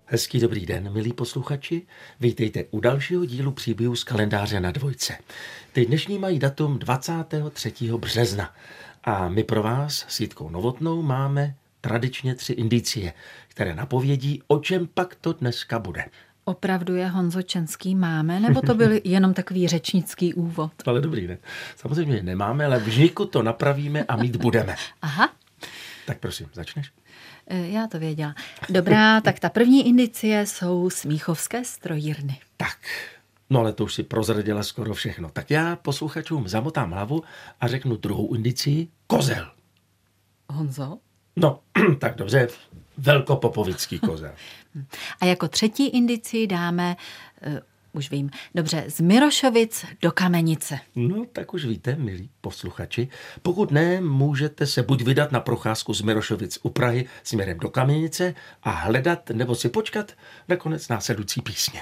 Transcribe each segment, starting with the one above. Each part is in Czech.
Hezký dobrý den, milí posluchači. Vítejte u dalšího dílu příběhu z kalendáře na dvojce. Ty dnešní mají datum 23. března. A my pro vás s Jitkou Novotnou máme tradičně 3 indicie, které napovědí, o čem pak to dneska bude. Opravdu je, Honzo, Čenský máme, nebo to byl jenom takový řečnický úvod? Ale dobrý, ne? Samozřejmě nemáme, ale v žniku to napravíme a mít budeme. Aha. Tak prosím, začneš? Já to věděla. Dobrá, tak ta první indicie jsou smíchovské strojírny. Tak, no ale to už si prozradila skoro všechno. Tak já posluchačům zamotám hlavu a řeknu druhou indicii, kozel. Honzo? No, tak dobře, velkopopovický kozel. A jako třetí indicii dáme, už vím, dobře, z Mirošovic do Kamenice. No, tak už víte, milí posluchači. Pokud ne, můžete se buď vydat na procházku z Mirošovic u Prahy směrem do Kamenice a hledat nebo si počkat na konec následující písně.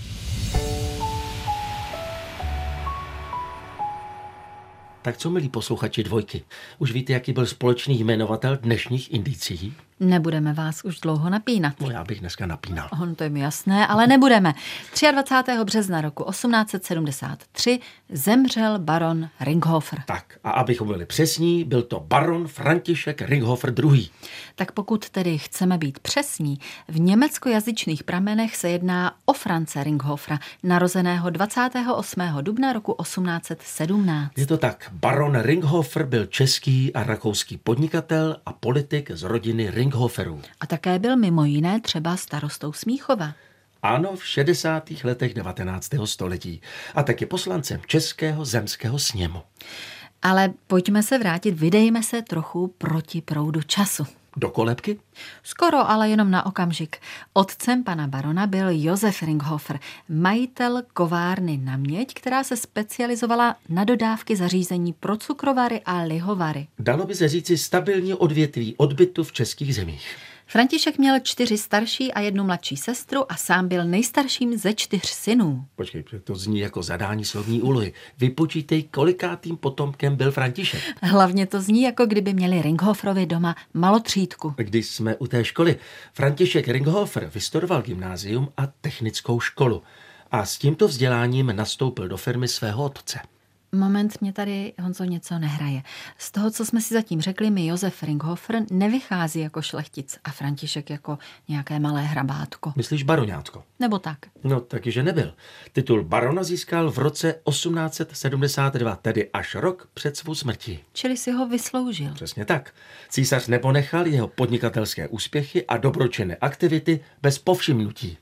Tak co, milí posluchači dvojky? Už víte, jaký byl společný jmenovatel dnešních indicií? Nebudeme vás už dlouho napínat. No, já bych dneska napínal. To je mi jasné, ale nebudeme. 23. března roku 1873 zemřel baron Ringhofer. Tak, a abychom byli přesní, byl to baron František Ringhofer II. Tak pokud tedy chceme být přesní, v německojazyčných pramenech se jedná o France Ringhofera, narozeného 28. dubna roku 1817. Je to tak. Baron Ringhofer byl český a rakouský podnikatel a politik z rodiny Ringhoferů. A také byl mimo jiné třeba starostou Smíchova. Ano, v 60. letech 19. století. A taky poslancem Českého zemského sněmu. Ale pojďme se vrátit, vydejme se trochu proti proudu času. Do kolebky? Skoro, ale jenom na okamžik. Otcem pana barona byl Josef Ringhofer, majitel kovárny na měď, která se specializovala na dodávky zařízení pro cukrovary a lihovary. Dalo by se říci stabilní odvětví odbytu v českých zemích. František měl 4 starší a 1 mladší sestru a sám byl nejstarším ze 4 synů. Počkej, to zní jako zadání slovní úlohy. Vypočítej, kolikátým potomkem byl František. Hlavně to zní, jako kdyby měli Ringhoferovi doma malotřídku. Když jsme u té školy, František Ringhofer vystudoval gymnázium a technickou školu. A s tímto vzděláním nastoupil do firmy svého otce. Moment, mě tady, Honzo, něco nehraje. Z toho, co jsme si zatím řekli, mi Josef Ringhofer nevychází jako šlechtic a František jako nějaké malé hrabátko. Myslíš baroňátko? Nebo tak? No, taky, že nebyl. Titul barona získal v roce 1872, tedy až rok před svou smrtí. Čili si ho vysloužil. Přesně tak. Císař neponechal jeho podnikatelské úspěchy a dobročinné aktivity bez povšimnutí.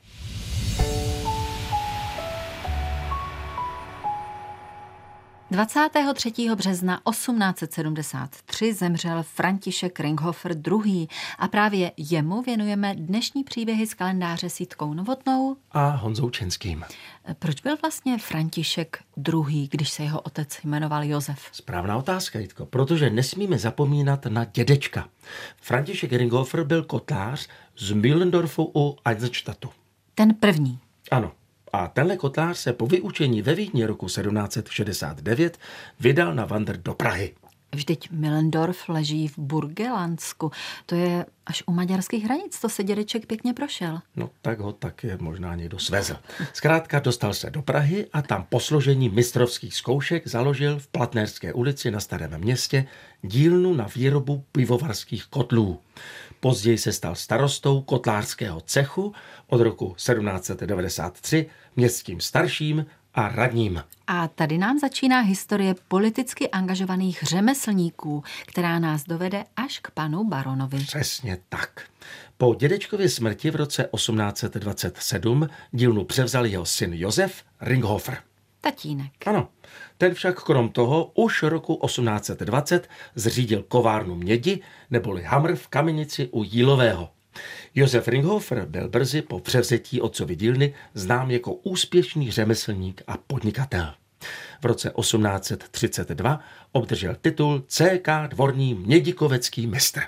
– 23. března 1873 zemřel František Ringhofer II. A právě jemu věnujeme dnešní příběhy z kalendáře s Jitkou Novotnou a Honzou Čenským. Proč byl vlastně František II., když se jeho otec jmenoval Josef? Správná otázka, Jitko, protože nesmíme zapomínat na dědečka. František Ringhofer byl kotlář z Mühlendorfu u Eisenstadtu. Ten první. Ano. A tenhle kotlář se po vyučení ve Vídni roku 1769 vydal na vandr do Prahy. Vždyť Mühlendorf leží v Burgenlandsku. To je až u maďarských hranic, to se dědeček pěkně prošel. No tak ho také možná někdo svezl. Zkrátka dostal se do Prahy a tam po složení mistrovských zkoušek založil v Platnerské ulici na Starém Městě dílnu na výrobu pivovarských kotlů. Později se stal starostou kotlářského cechu od roku 1793, městským starším a radním. A tady nám začíná historie politicky angažovaných řemeslníků, která nás dovede až k panu baronovi. Přesně tak. Po dědečkově smrti v roce 1827 dílnu převzal jeho syn Josef Ringhofer. Tatínek. Ano, ten však krom toho už roku 1820 zřídil kovárnu mědi neboli Hamr v Kamenici u Jílového. Josef Ringhofer byl brzy po převzetí otcovy dílny znám jako úspěšný řemeslník a podnikatel. V roce 1832 obdržel titul CK dvorní mědikovecký mistr.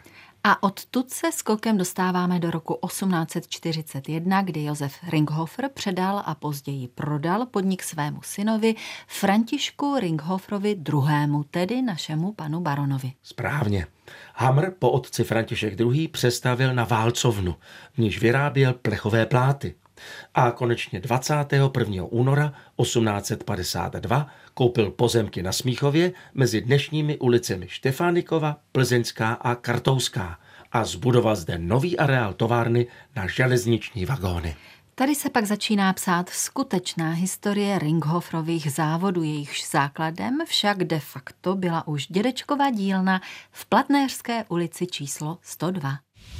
A odtud se skokem dostáváme do roku 1841, kdy Josef Ringhofer předal a později prodal podnik svému synovi Františku Ringhoferovi II., tedy našemu panu baronovi. Správně. Hamr po otci František II. Přestavěl na válcovnu, v níž vyráběl plechové pláty. A konečně 21. února 1852 koupil pozemky na Smíchově mezi dnešními ulicemi Štefánikova, Plzeňská a Kartouská a zbudoval zde nový areál továrny na železniční vagóny. Tady se pak začíná psát skutečná historie Ringhoferových závodů, jejichž základem však de facto byla už dědečkova dílna v Platnéřské ulici číslo 102.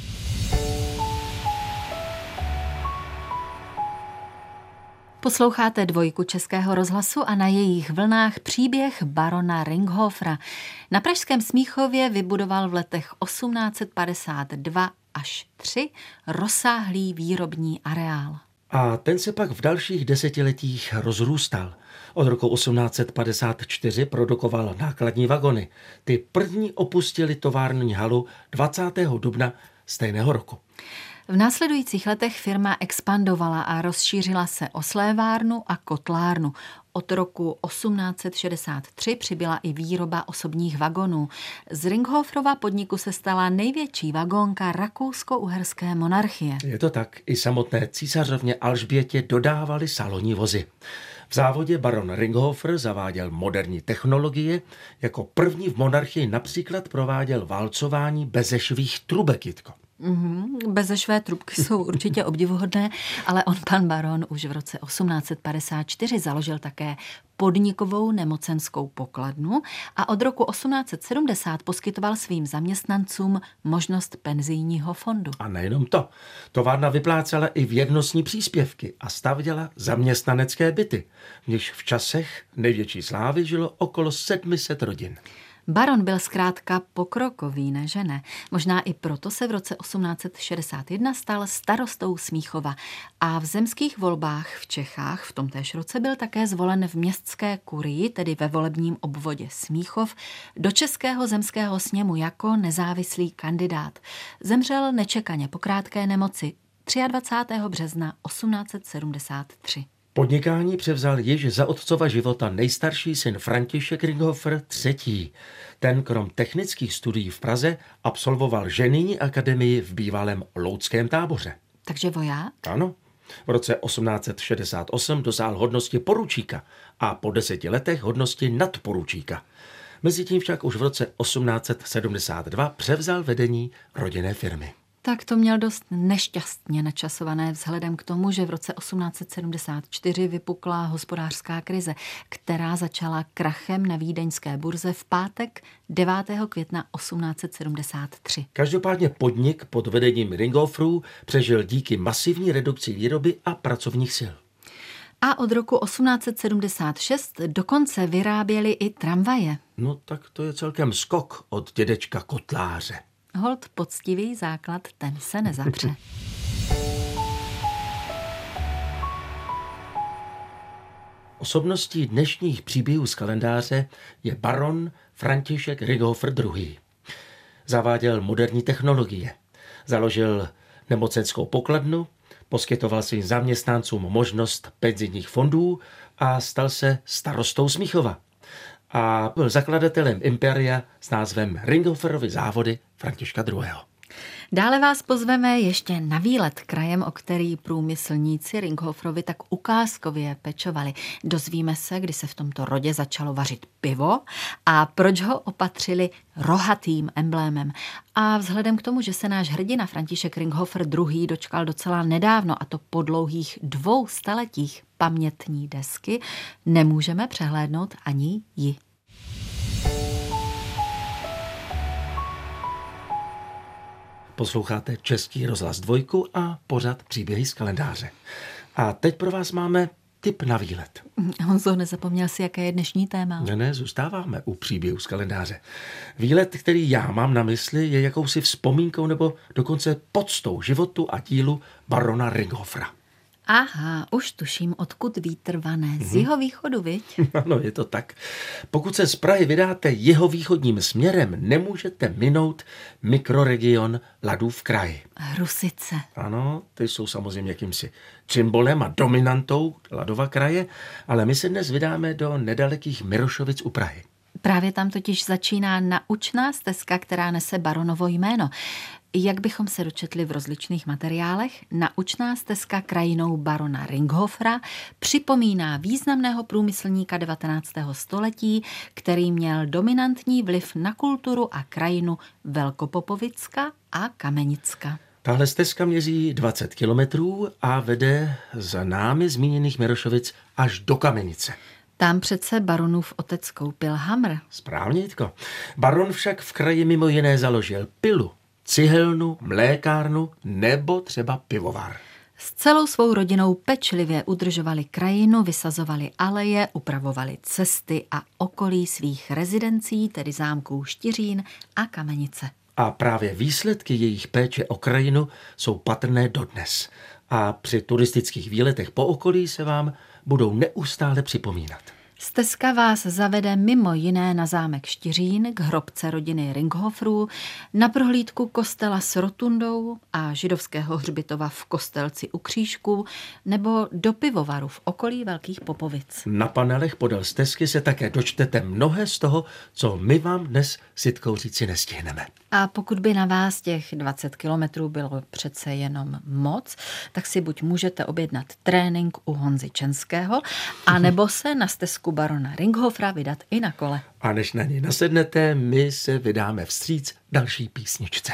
Posloucháte Dvojku Českého rozhlasu a na jejich vlnách příběh barona Ringhofera. Na pražském Smíchově vybudoval v letech 1852 až 3 rozsáhlý výrobní areál. A ten se pak v dalších desetiletích rozrůstal. Od roku 1854 produkoval nákladní vagony. Ty první opustili tovární halu 20. dubna stejného roku. V následujících letech firma expandovala a rozšířila se o slévárnu a kotlárnu. Od roku 1863 přibyla i výroba osobních vagonů. Z Ringhoferova podniku se stala největší vagónka rakousko-uherské monarchie. Je to tak, i samotné císařovně Alžbětě dodávali salonní vozy. V závodě baron Ringhofer zaváděl moderní technologie, jako první v monarchii například prováděl válcování beze švých trubek, Jitko. Bezešvé trubky jsou určitě obdivuhodné, ale pan baron už v roce 1854 založil také podnikovou nemocenskou pokladnu a od roku 1870 poskytoval svým zaměstnancům možnost penzijního fondu. A nejenom to. Továrna vyplácela i věrnostní příspěvky a stavěla zaměstnanecké byty, v nichž v časech největší slávy žilo okolo 700 rodin. Baron byl zkrátka pokrokový, ne že ne? Možná i proto se v roce 1861 stal starostou Smíchova a v zemských volbách v Čechách v tomtéž roce byl také zvolen v městské kurii, tedy ve volebním obvodě Smíchov, do Českého zemského sněmu jako nezávislý kandidát. Zemřel nečekaně po krátké nemoci 23. března 1873. Podnikání převzal již za otcova života nejstarší syn František Ringhofer III. Ten krom technických studií v Praze absolvoval ženijní akademii v bývalém Loudském Táboře. Takže voják? Ano. V roce 1868 dosáhl hodnosti poručíka a po 10 letech hodnosti nadporučíka. Mezitím však už v roce 1872 převzal vedení rodinné firmy. Tak to měl dost nešťastně načasované vzhledem k tomu, že v roce 1874 vypukla hospodářská krize, která začala krachem na vídeňské burze v pátek 9. května 1873. Každopádně podnik pod vedením Ringhoferů přežil díky masivní redukci výroby a pracovních sil. A od roku 1876 dokonce vyráběli i tramvaje. No tak to je celkem skok od dědečka kotláře. Holt poctivý základ, ten se nezapře. Osobností dnešních příběhů z kalendáře je baron František Ringhofer II. Zaváděl moderní technologie, založil nemocenskou pokladnu, poskytoval svým zaměstnancům možnost penzijních fondů a stal se starostou Smíchova. A byl zakladatelem impéria s názvem Ringhoferovy závody Františka II. Dále vás pozveme ještě na výlet krajem, o který průmyslníci Ringhoferovi tak ukázkově pečovali. Dozvíme se, kdy se v tomto rodě začalo vařit pivo a proč ho opatřili rohatým emblémem. A vzhledem k tomu, že se náš hrdina František Ringhofer II. Dočkal docela nedávno, a to po dlouhých 200 letích pamětní desky, nemůžeme přehlédnout ani ji. Posloucháte Český rozhlas Dvojku a pořad Příběhy z kalendáře. A teď pro vás máme tip na výlet. Honzo, nezapomněl si, jaké je dnešní téma? Ne, zůstáváme u příběhů z kalendáře. Výlet, který já mám na mysli, je jakousi vzpomínkou nebo dokonce poctou životu a dílu barona Ringhofera. Aha, už tuším, odkud vítr vane. Z jihovýchodu, viď? Ano, je to tak. Pokud se z Prahy vydáte jihovýchodním směrem, nemůžete minout mikroregion Ladův kraj. Hrusice. Ano, ty jsou samozřejmě jakýmsi symbolem a dominantou Ladova kraje, ale my se dnes vydáme do nedalekých Mirošovic u Prahy. Právě tam totiž začíná naučná stezka, která nese baronovo jméno. Jak bychom se dočetli v rozličných materiálech, naučná stezka krajinou barona Ringhofera připomíná významného průmyslníka 19. století, který měl dominantní vliv na kulturu a krajinu Velkopopovicka a Kamenicka. Tahle stezka měří 20 kilometrů a vede z námi zmíněných Mirošovic až do Kamenice. Tam přece baronův otec koupil hamr. Správně, Jitko. Baron však v kraji mimo jiné založil pilu, cihelnu, mlékárnu nebo třeba pivovar. S celou svou rodinou pečlivě udržovali krajinu, vysazovali aleje, upravovali cesty a okolí svých rezidencí, tedy zámků Štiřín a Kamenice. A právě výsledky jejich péče o krajinu jsou patrné dodnes. A při turistických výletech po okolí se vám budou neustále připomínat. Stezka vás zavede mimo jiné na zámek Štiřín, k hrobce rodiny Ringhoferů, na prohlídku kostela s rotundou a židovského hřbitova v Kostelci u Křížku nebo do pivovaru v okolí Velkých Popovic. Na panelech podél stezky se také dočtete mnohé z toho, co my vám dnes s Jitkou říci nestihneme. A pokud by na vás těch 20 kilometrů bylo přece jenom moc, tak si buď můžete objednat trénink u Honzy Čenského, anebo se na stezku barona Ringhofera vydat i na kole. A než na ní nasednete, my se vydáme vstříc další písničce.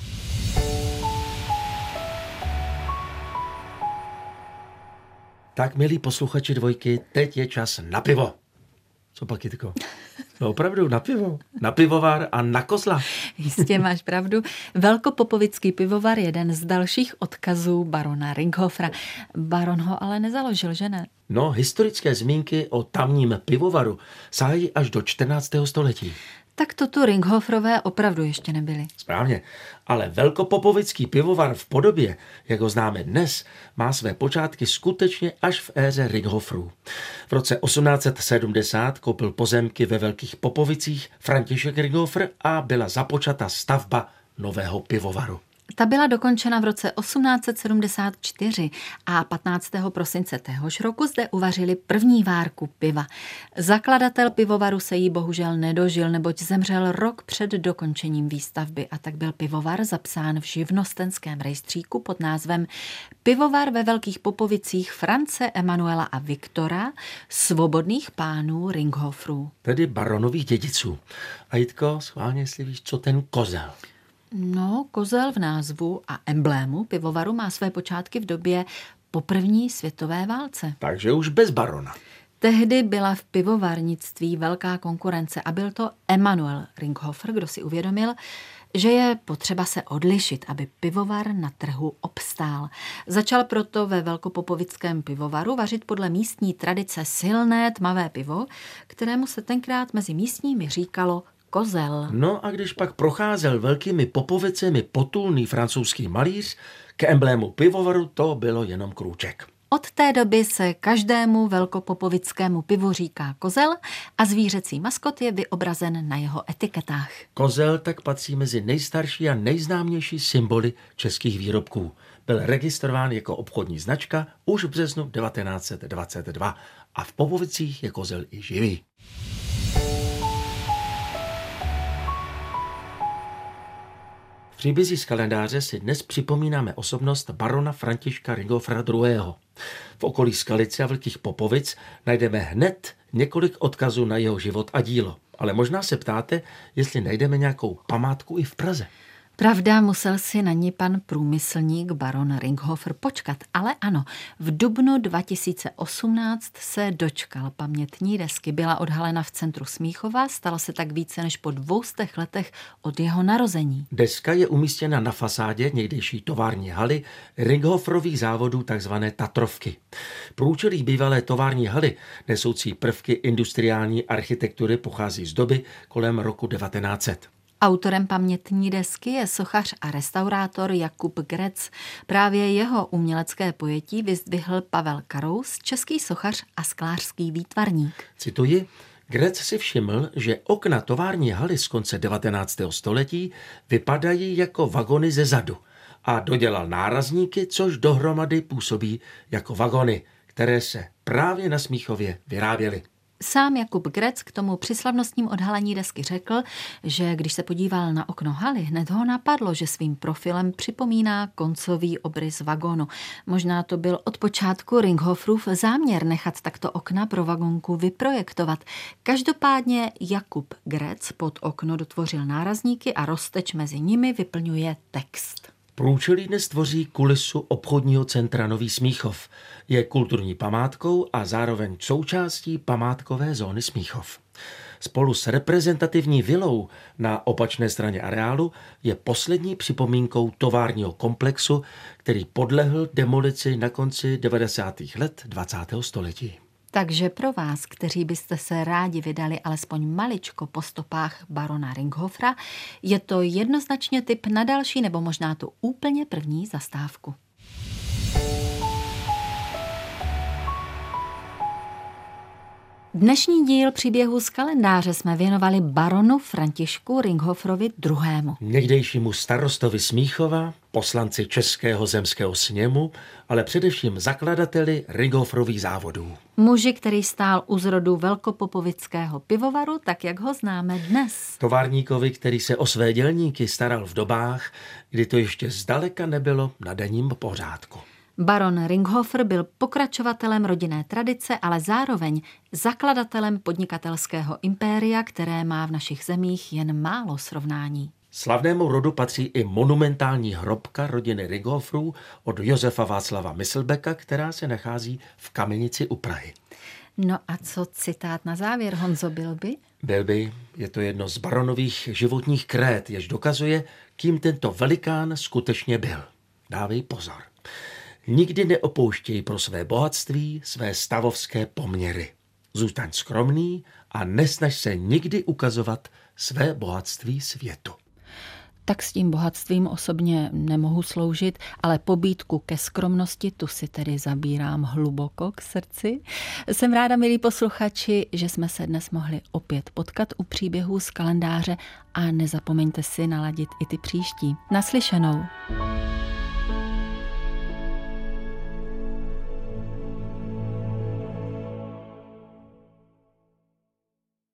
Tak, milí posluchači Dvojky, teď je čas na pivo. Co pak, Jitko? No opravdu, na pivo. Na pivovar a na kozla. Jistě máš pravdu. Velkopopovický pivovar je jeden z dalších odkazů barona Ringhofera. Baron ho ale nezaložil, že ne? No, historické zmínky o tamním pivovaru sahají až do 14. století. Tak to tu Ringhoferové opravdu ještě nebyli. Správně, ale velkopopovický pivovar v podobě, jak ho známe dnes, má své počátky skutečně až v éře Ringhoferů. V roce 1870 koupil pozemky ve Velkých Popovicích František Ringhofer a byla započata stavba nového pivovaru. Ta byla dokončena v roce 1874 a 15. prosince téhož roku zde uvařili první várku piva. Zakladatel pivovaru se jí bohužel nedožil, neboť zemřel rok před dokončením výstavby a tak byl pivovar zapsán v živnostenském rejstříku pod názvem Pivovar ve Velkých Popovicích France, Emanuela a Viktora, svobodných pánů Ringhoferů. Tedy baronových dědiců. A Jitko, schválně, jestli víš, co ten kozel? No, kozel v názvu a emblému pivovaru má své počátky v době po první světové válce. Takže už bez barona. Tehdy byla v pivovarnictví velká konkurence a byl to Emanuel Ringhofer, kdo si uvědomil, že je potřeba se odlišit, aby pivovar na trhu obstál. Začal proto ve Velkopopovickém pivovaru vařit podle místní tradice silné tmavé pivo, kterému se tenkrát mezi místními říkalo kozel. No a když pak procházel Velkými Popovicemi potulný francouzský malíř, k emblému pivovaru to bylo jenom krůček. Od té doby se každému velkopopovickému pivu říká kozel a zvířecí maskot je vyobrazen na jeho etiketách. Kozel tak patří mezi nejstarší a nejznámější symboly českých výrobků. Byl registrován jako obchodní značka už v březnu 1922 a v Popovicích je kozel i živý. V příbězí z kalendáře si dnes připomínáme osobnost barona Františka Ringhofera II. V okolí Skalice a Velkých Popovic najdeme hned několik odkazů na jeho život a dílo. Ale možná se ptáte, jestli najdeme nějakou památku i v Praze. Pravda, musel si na ní pan průmyslník baron Ringhofer počkat, ale ano, v dubnu 2018 se dočkal pamětní desky. Byla odhalena v centru Smíchova, stalo se tak více než po 200 letech od jeho narození. Deska je umístěna na fasádě někdejší tovární haly Ringhoferových závodů, takzvané Tatrovky. Průčelí bývalé tovární haly, nesoucí prvky industriální architektury, pochází z doby kolem roku 1900. Autorem pamětní desky je sochař a restaurátor Jakub Grec. Právě jeho umělecké pojetí vyzdvihl Pavel Karous, český sochař a sklářský výtvarník. Cituji, Grec si všiml, že okna tovární haly z konce 19. století vypadají jako vagony ze zadu a dodělal nárazníky, což dohromady působí jako vagony, které se právě na Smíchově vyráběly. Sám Jakub Grec k tomu při slavnostním odhalení desky řekl, že když se podíval na okno haly, hned ho napadlo, že svým profilem připomíná koncový obrys vagonu. Možná to byl od počátku Ringhofrův záměr nechat takto okna pro vagonku vyprojektovat. Každopádně Jakub Grec pod okno dotvořil nárazníky a rozteč mezi nimi vyplňuje text. Průčelí dnes tvoří kulisu obchodního centra Nový Smíchov. Je kulturní památkou a zároveň součástí památkové zóny Smíchov. Spolu s reprezentativní vilou na opačné straně areálu je poslední připomínkou továrního komplexu, který podlehl demolici na konci 90. let 20. století. Takže pro vás, kteří byste se rádi vydali alespoň maličko po stopách barona Ringhofra, je to jednoznačně tip na další nebo možná tu úplně první zastávku. Dnešní díl příběhu z kalendáře jsme věnovali baronu Františku Ringhofrovi II. Někdejšímu starostovi Smíchova, poslanci Českého zemského sněmu, ale především zakladateli Ringhofrových závodů. Muži, který stál u zrodu velkopopovického pivovaru, tak jak ho známe dnes. Továrníkovi, který se o své dělníky staral v dobách, kdy to ještě zdaleka nebylo na denním pořádku. Baron Ringhofr byl pokračovatelem rodinné tradice, ale zároveň zakladatelem podnikatelského impéria, které má v našich zemích jen málo srovnání. Slavnému rodu patří i monumentální hrobka rodiny Ringhofrů od Josefa Václava Myslbeka, která se nachází v Kamenici u Prahy. No a co citát na závěr, Honzo Bilby? Bilby je to jedno z baronových životních krét, jež dokazuje, kým tento velikán skutečně byl. Dávej pozor. Nikdy neopouštěj pro své bohatství své stavovské poměry. Zůstaň skromný a nesnaž se nikdy ukazovat své bohatství světu. Tak s tím bohatstvím osobně nemohu sloužit, ale pobídku ke skromnosti tu si tedy zabírám hluboko k srdci. Jsem ráda, milí posluchači, že jsme se dnes mohli opět potkat u příběhů z kalendáře a nezapomeňte si naladit i ty příští. Naslyšenou.